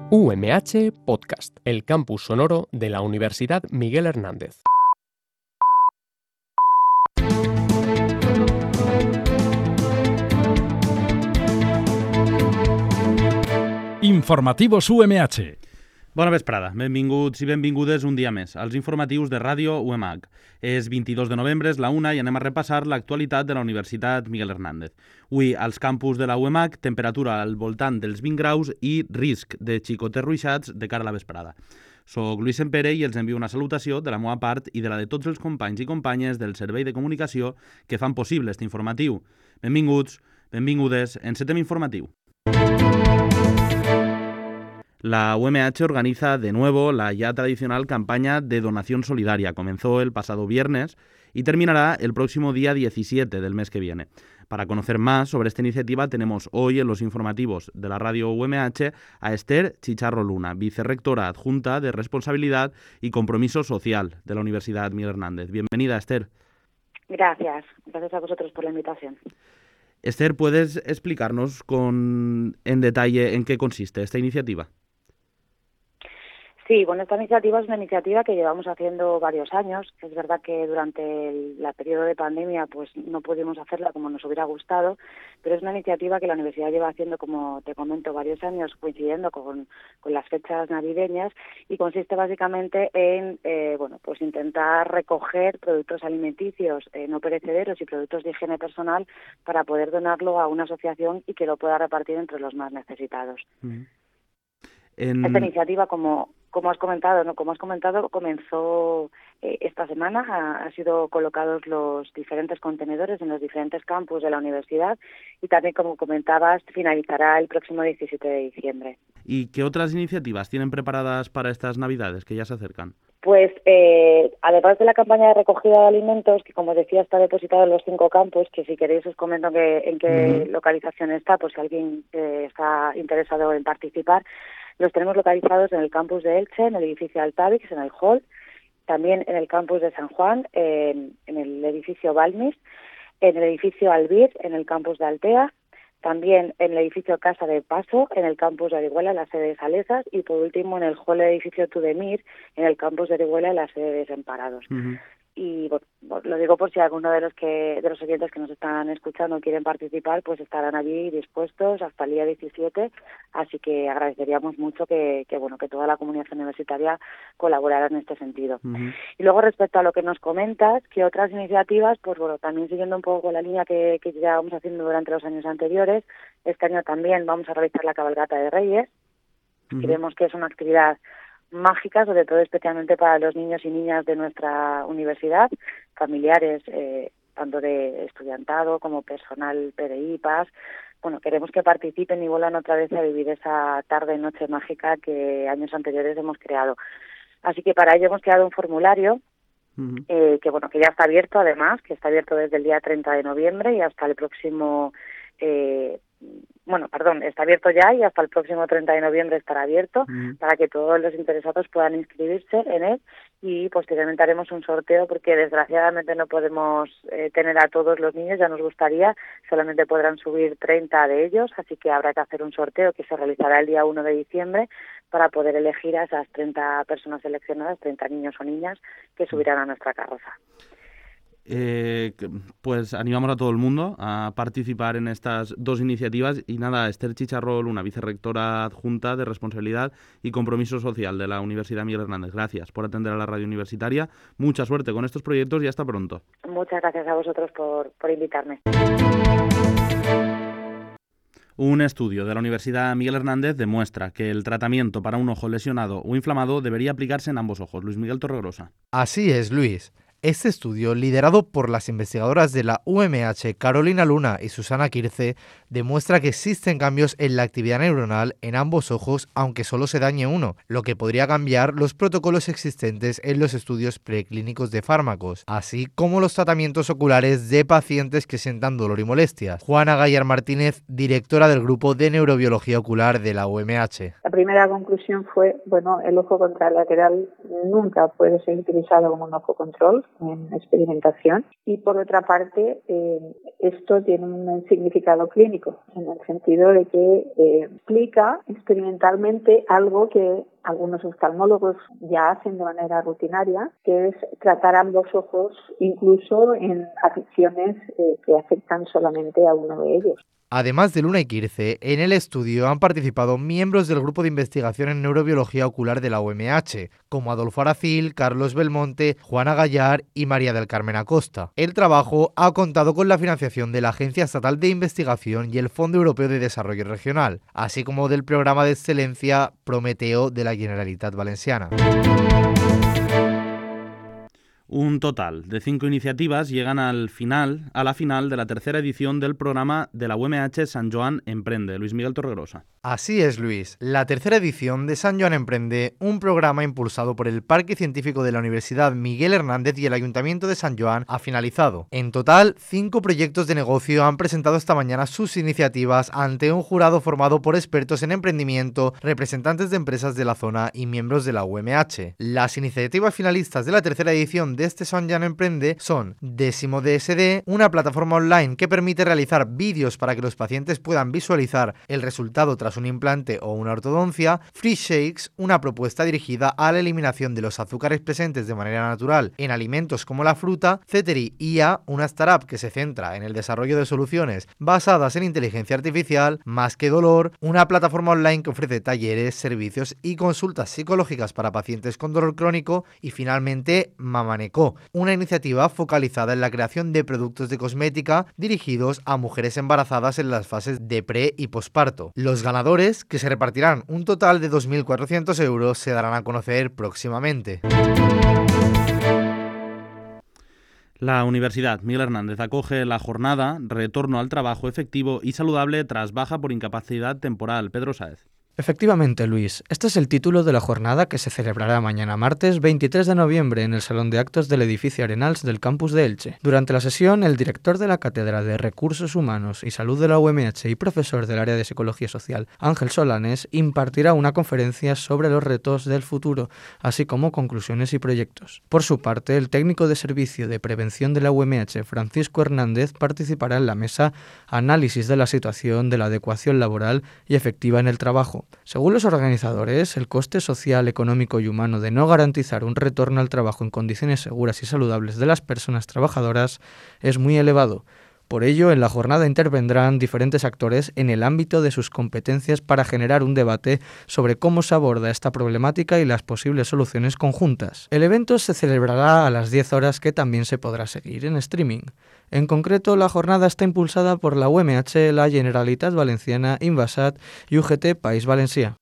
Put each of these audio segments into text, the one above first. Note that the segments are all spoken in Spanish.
UMH Podcast, el campus sonoro de la Universidad Miguel Hernández. Informativos UMH. Bona vesprada, benvinguts i benvingudes un dia més als informatius de Ràdio UMH. És 22 de novembre, és la 1 i anem a repassar l'actualitat de la Universitat Miguel Hernández. Avui, als campus de la UMH, temperatura al voltant dels 20 graus i risc de xicotes ruixats de cara a la vesprada. Soc Lluís Sempere i els envio una salutació de la meva part i de la de tots els companys i companyes del Servei de Comunicació que fan possible aquest informatiu. Benvinguts, benvingudes, encetem informatiu. La UMH organiza de nuevo la ya tradicional campaña de donación solidaria. Comenzó el pasado viernes y terminará el próximo día 17 del mes que viene. Para conocer más sobre esta iniciativa tenemos hoy en los informativos de la radio UMH a Esther Chicharro Luna, vicerrectora adjunta de Responsabilidad y Compromiso Social de la Universidad Miguel Hernández. Bienvenida, Esther. Gracias a vosotros por la invitación. Esther, ¿puedes explicarnos en detalle en qué consiste esta iniciativa? Sí, bueno, esta iniciativa es una iniciativa que llevamos haciendo varios años. Es verdad que durante el periodo de pandemia pues no pudimos hacerla como nos hubiera gustado, pero es una iniciativa que la universidad lleva haciendo, como te comento, varios años, coincidiendo con las fechas navideñas, y consiste básicamente en pues intentar recoger productos alimenticios no perecederos y productos de higiene personal para poder donarlo a una asociación y que lo pueda repartir entre los más necesitados. Esta iniciativa, como has comentado, comenzó esta semana. Han sido colocados los diferentes contenedores en los diferentes campus de la universidad y también, como comentabas, finalizará el próximo 17 de diciembre. ¿Y qué otras iniciativas tienen preparadas para estas Navidades que ya se acercan? Pues además de la campaña de recogida de alimentos, que como decía está depositada en los 5 campus, que si queréis os comento en qué localización está, por si alguien está interesado en participar. Los tenemos localizados en el campus de Elche, en el edificio Altavix, en el hall, también en el campus de San Juan, en el edificio Balmis, en el edificio Albir, en el campus de Altea, también en el edificio Casa de Paso, en el campus de Orihuela, en la sede de Salesas, y por último en el hall del edificio Tudemir, en el campus de Orihuela, en la sede de Desamparados. Y lo digo por si alguno de los oyentes que nos están escuchando quieren participar, pues estarán allí dispuestos hasta el día 17, así que agradeceríamos mucho que toda la comunidad universitaria colaborara en este sentido. Y luego, respecto a lo que nos comentas, que otras iniciativas, pues también siguiendo un poco con la línea que ya vamos haciendo durante los años anteriores, este año también vamos a realizar la cabalgata de Reyes. Creemos que es una actividad mágicas, sobre todo especialmente para los niños y niñas de nuestra universidad, familiares, tanto de estudiantado como personal PDI, PAS. Bueno, queremos que participen y vuelvan otra vez a vivir esa tarde-noche mágica que años anteriores hemos creado. Así que para ello hemos creado un formulario que ya está abierto, además, que está abierto desde el día 30 de noviembre y hasta el próximo... está abierto ya y hasta el próximo 30 de noviembre estará abierto para que todos los interesados puedan inscribirse en él, y posteriormente haremos un sorteo porque desgraciadamente no podemos tener a todos los niños, ya nos gustaría, solamente podrán subir 30 de ellos, así que habrá que hacer un sorteo que se realizará el día 1 de diciembre para poder elegir a esas 30 personas seleccionadas, 30 niños o niñas que subirán a nuestra carroza. Pues animamos a todo el mundo a participar en estas dos iniciativas. Y nada, Esther Chicharro Luna, vicerrectora adjunta de Responsabilidad y Compromiso Social de la Universidad Miguel Hernández. Gracias por atender a la radio universitaria. Mucha suerte con estos proyectos y hasta pronto. Muchas gracias a vosotros por invitarme. Un estudio de la Universidad Miguel Hernández demuestra que el tratamiento para un ojo lesionado o inflamado debería aplicarse en ambos ojos. Luis Miguel Torregrosa. Así es, Luis. Este estudio, liderado por las investigadoras de la UMH, Carolina Luna y Susana Quirce, demuestra que existen cambios en la actividad neuronal en ambos ojos, aunque solo se dañe uno, lo que podría cambiar los protocolos existentes en los estudios preclínicos de fármacos, así como los tratamientos oculares de pacientes que sientan dolor y molestias. Juana Gallar Martínez, directora del Grupo de Neurobiología Ocular de la UMH. La primera conclusión fue, el ojo contralateral nunca puede ser utilizado como un ojo control. en experimentación. Y por otra parte, esto tiene un significado clínico, en el sentido de que explica experimentalmente algo que algunos oftalmólogos ya hacen de manera rutinaria, que es tratar ambos ojos incluso en afecciones que afectan solamente a uno de ellos. Además de Luna y Quirce, en el estudio han participado miembros del Grupo de Investigación en Neurobiología Ocular de la UMH, como Adolfo Aracil, Carlos Belmonte, Juana Gallar y María del Carmen Acosta. El trabajo ha contado con la financiación de la Agencia Estatal de Investigación y el Fondo Europeo de Desarrollo Regional, así como del Programa de Excelencia Prometeo de la Generalitat Valenciana. Un total de 5 iniciativas llegan a la final de la tercera edición del programa de la UMH Sant Joan Emprende. Luis Miguel Torregrosa. Así es, Luis. La tercera edición de Sant Joan Emprende, un programa impulsado por el Parque Científico de la Universidad Miguel Hernández y el Ayuntamiento de Sant Joan, ha finalizado. En total, 5 proyectos de negocio han presentado esta mañana sus iniciativas ante un jurado formado por expertos en emprendimiento, representantes de empresas de la zona y miembros de la UMH. Las iniciativas finalistas de la tercera edición de este Sant Joan Emprende son Décimo DSD, una plataforma online que permite realizar vídeos para que los pacientes puedan visualizar el resultado tras un implante o una ortodoncia, Free Shakes, una propuesta dirigida a la eliminación de los azúcares presentes de manera natural en alimentos como la fruta, Ceteri IA, una startup que se centra en el desarrollo de soluciones basadas en inteligencia artificial, Más que Dolor, una plataforma online que ofrece talleres, servicios y consultas psicológicas para pacientes con dolor crónico y finalmente Mamaneco, una iniciativa focalizada en la creación de productos de cosmética dirigidos a mujeres embarazadas en las fases de pre y posparto. Los ganadores, que se repartirán un total de 2.400 euros, se darán a conocer próximamente. La Universidad Miguel Hernández acoge la jornada Retorno al trabajo efectivo y saludable tras baja por incapacidad temporal. Pedro Sáez. Efectivamente, Luis. Este es el título de la jornada que se celebrará mañana martes 23 de noviembre en el Salón de Actos del edificio Arenals del campus de Elche. Durante la sesión, el director de la Cátedra de Recursos Humanos y Salud de la UMH y profesor del área de Psicología Social, Ángel Solanes, impartirá una conferencia sobre los retos del futuro, así como conclusiones y proyectos. Por su parte, el técnico de servicio de prevención de la UMH, Francisco Hernández, participará en la mesa Análisis de la situación de la adecuación laboral y efectiva en el trabajo. Según los organizadores, el coste social, económico y humano de no garantizar un retorno al trabajo en condiciones seguras y saludables de las personas trabajadoras es muy elevado. Por ello, en la jornada intervendrán diferentes actores en el ámbito de sus competencias para generar un debate sobre cómo se aborda esta problemática y las posibles soluciones conjuntas. El evento se celebrará a las 10 horas, que también se podrá seguir en streaming. En concreto, la jornada está impulsada por la UMH, la Generalitat Valenciana, Invasat i UGT País Valencià.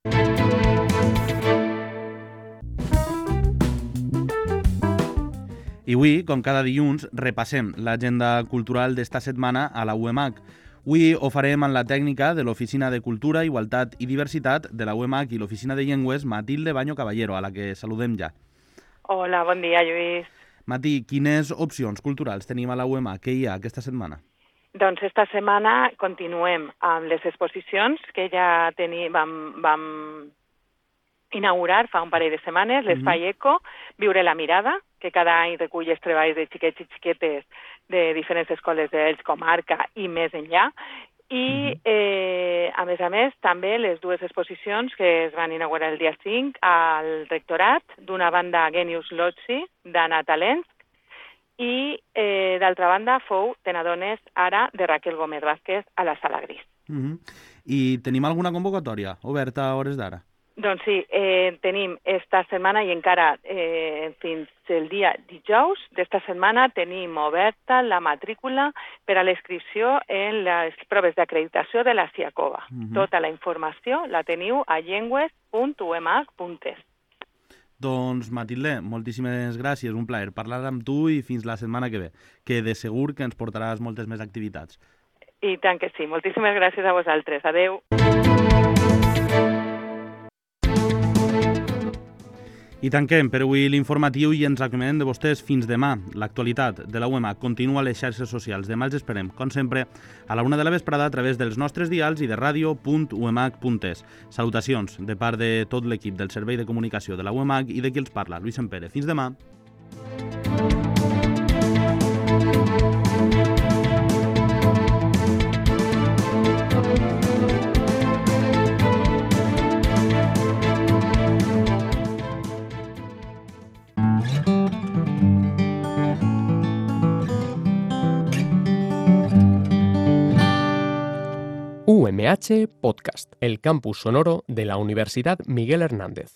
I avui, com cada dilluns, repassem l'agenda cultural d'esta setmana a la UEMAC. Avui ho farem amb la tècnica de l'Oficina de Cultura, Igualtat i Diversitat de la UEMAC i l'Oficina de Llengües, Matilde Baño Caballero, a la que saludem ja. Hola, bon dia, Lluís. Mati, quines opcions culturals tenim a la UEMAC? Què hi ha aquesta setmana? Doncs esta setmana continuem amb les exposicions que ja vam inaugurar fa un parell de setmanes, l'Espai Eco, Viure la mirada, que cada any recull els treballs de xiquets i xiquetes de diferents escoles d'Elx, comarca i més enllà. I, a més, també les dues exposicions que es van inaugurar el dia 5 al rectorat, d'una banda Genius Loci, d'Anna Talensk, i, d'altra banda, Fou, te n'adones ara, de Raquel Gómez Vázquez, a la Sala Gris. I tenim alguna convocatòria oberta a hores d'ara? Doncs sí, tenim esta setmana i encara fins el dia dijous d'esta setmana tenim oberta la matrícula per a l'inscripció en les proves d'acreditació de la CIACOVA. Tota la informació la teniu a llengües.uemac.es. Doncs, Matilde, moltíssimes gràcies, un plaer parlar amb tu i fins la setmana que ve, que de segur que ens portaràs moltes més activitats. I tant que sí, moltíssimes gràcies a vosaltres. Adeu. I tanquem per avui l'informatiu i ens acomiadem de vostès fins demà. L'actualitat de la UEMAC continua a les xarxes socials. Demà els esperem, com sempre, a la 1 de la vesprada a través dels nostres dials i de radio.uemac.es. Salutacions de part de tot l'equip del Servei de Comunicació de la UEMAC i de qui els parla, Lluís Sempere. Fins demà. UMH Podcast, el campus sonoro de la Universidad Miguel Hernández.